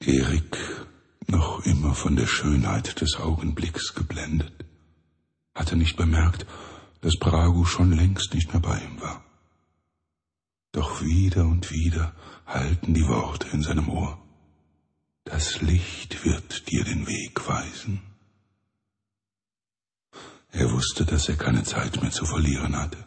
Erik, noch immer von der Schönheit des Augenblicks geblendet, hatte nicht bemerkt, dass Pragu schon längst nicht mehr bei ihm war. Doch wieder und wieder hallten die Worte in seinem Ohr. Das Licht wird dir den Weg weisen. Er wusste, dass er keine Zeit mehr zu verlieren hatte.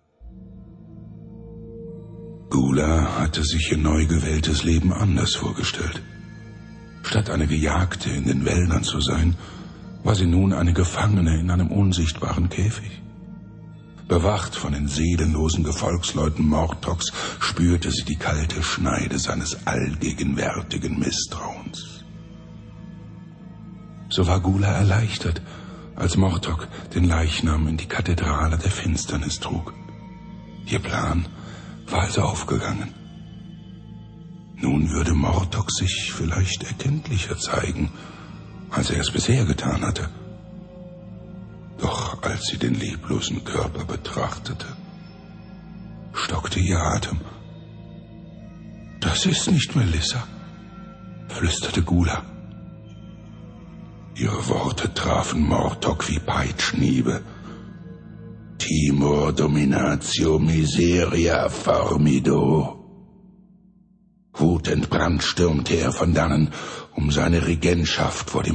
Gula hatte sich ihr neu gewähltes Leben anders vorgestellt. Statt eine Gejagte in den Wäldern zu sein, war sie nun eine Gefangene in einem unsichtbaren Käfig. Bewacht von den seelenlosen Gefolgsleuten Mortoks spürte sie die kalte Schneide seines allgegenwärtigen Misstrauens. So war Gula erleichtert, als Mortok den Leichnam in die Kathedrale der Finsternis trug. Ihr Plan war also aufgegangen. Nun würde Mortok sich vielleicht erkenntlicher zeigen, als er es bisher getan hatte. Doch als sie den leblosen Körper betrachtete, stockte ihr Atem. »Das ist nicht Melissa«, flüsterte Gula. Ihre Worte trafen Mortok wie Peitschenhiebe. »Timor dominatio miseria formido«. Wutentbrannt stürmte er von dannen, um seine Regentschaft vor dem